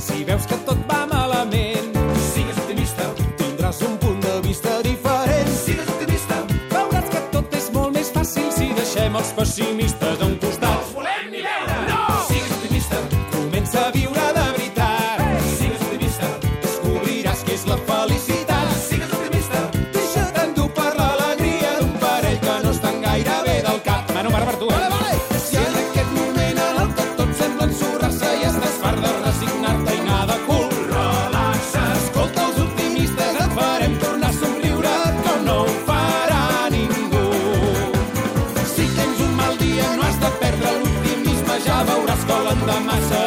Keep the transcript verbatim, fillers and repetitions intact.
Si veus que tot va malament, Sigues optimista. tindràs un punt de vista diferent. Sigues optimista. Veuràs que tot és molt més fàcil si deixem els pessimistes a un costat. Els volem ni veure. No! Sigues optimista. Comença a viure de veritat. Sigues optimista. Descobriràs què és la felicitat. Sigues optimista. Deixa't endur per l'alegria d'un parell que no estan gaire bé del cap. Manu, para per tu, eh? Vale, vale. Si en aquest moment en el que tot sembla ensorrar-se i estàs fart de resignar-te i nada cool, Relaxa. escolta els optimistes, et farem tornar a somriure com no ho farà ningú. Si tens un mal dia no has de perdre l'optimisme, ja veuràs que l'endemà serà